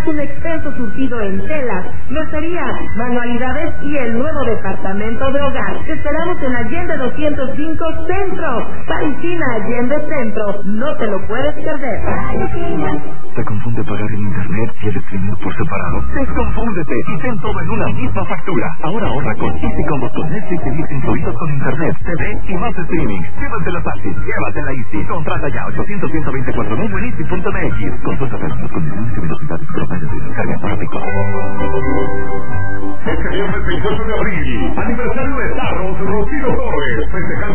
encontrarás un extenso surtido en telas, mercería, manualidades y el nuevo departamento de hogar. Te esperamos en Allende 205 Centro. Parisina Allende Centro. No te lo puedes perder. ¿Te confunde pagar en internet y el streaming por separado? Desconfúndete y ten todo en una misma factura. Ahora ahorra con Easy Combos con Netflix y Disney incluidos con internet, TV y más streaming. Llévatela fácil, llévatela Easy. Contrata ya 800-124 en Easy.mx. Consulta las condiciones y velocidades propias de descarga para Pico. Este viernes 28 de abril, aniversario de Tarros Rocío Torres, festejando